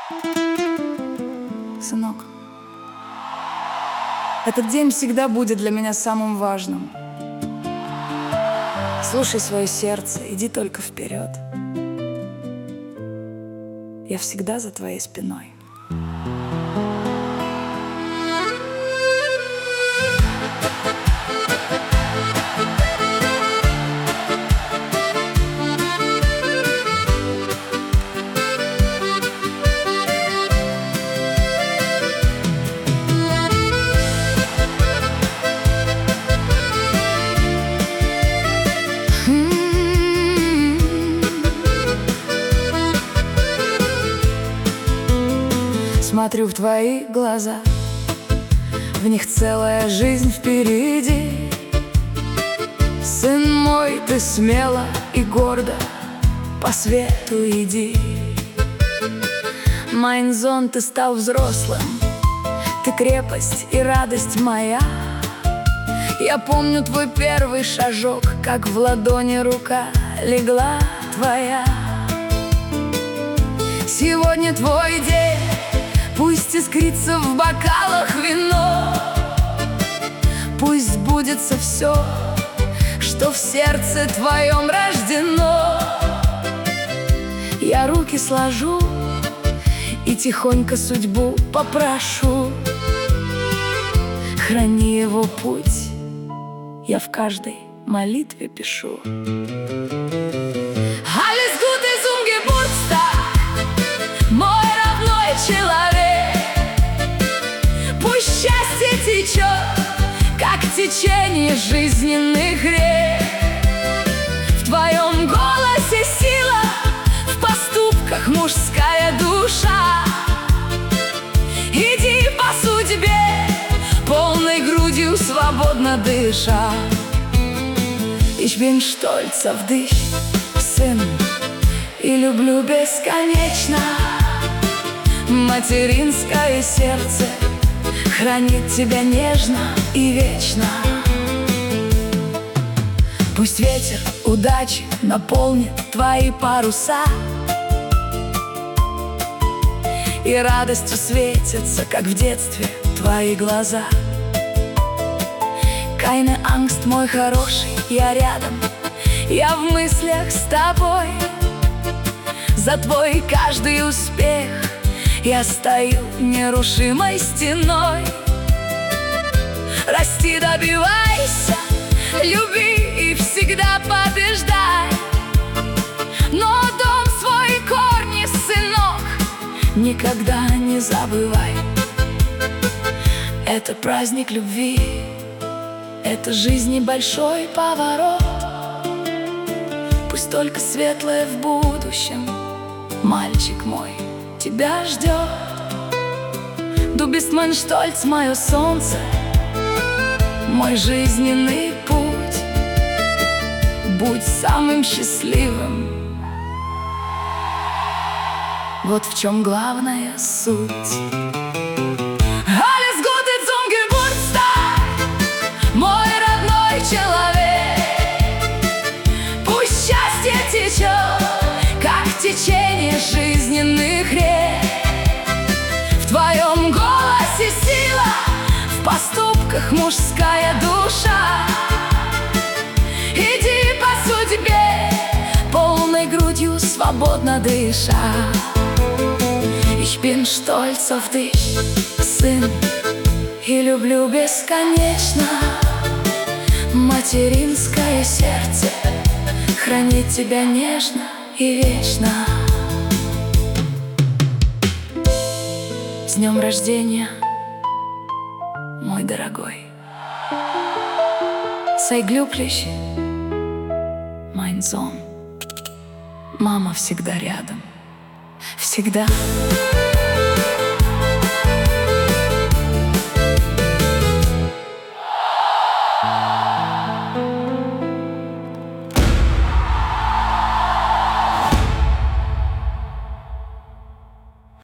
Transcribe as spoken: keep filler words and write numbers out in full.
Сынок, этот день всегда будет для меня самым важным. Слушай свое сердце, иди только вперед. Я всегда за твоей спиной. Смотрю в твои глаза, в них целая жизнь впереди. Сын мой, ты смело и гордо по свету иди. Майнзон, ты стал взрослым, ты крепость и радость моя. Я помню твой первый шажок, как в ладони рука легла твоя. Сегодня твой день, пусть искрится в бокалах вино, пусть сбудется все, что в сердце твоем рождено. Я руки сложу и тихонько судьбу попрошу: храни его путь, я в каждой молитве пишу. Alles Gute zum Geburtstag, мой родной человек. Пусть счастье течет, как течение жизненных рек. В твоем голосе сила, в поступках мужская душа. Иди по судьбе, полной грудью свободно дыша. Ich bin stolz auf dich, сын, и люблю бесконечно. Материнское сердце хранит тебя нежно и вечно. Пусть ветер удачи наполнит твои паруса, и радостью светятся, как в детстве, твои глаза. Keine Angst, мой хороший, я рядом, я в мыслях с тобой. За твой каждый успех я стою нерушимой стеной. Расти, добивайся, люби и всегда побеждай. Но дом свой, корни, сынок, никогда не забывай. Это праздник любви, это жизни большой поворот. Пусть только светлое в будущем, мальчик мой, тебя ждет. Du bist mein Stolz, мое солнце, мой жизненный путь. Будь самым счастливым, вот в чем главная суть. Alles Gute zum Geburtstag, мой родной человек. Пусть счастье течет, как течение жизненных рек. В твоем голосе сила, в поступках мужская душа. Иди по судьбе, полной грудью свободно дыша. Ich bin stolz auf dich, сын, и люблю бесконечно. Материнское сердце хранит тебя нежно и вечно. С днем рождения, мой дорогой. Sei glücklich, mein Sohn. Мама всегда рядом, всегда.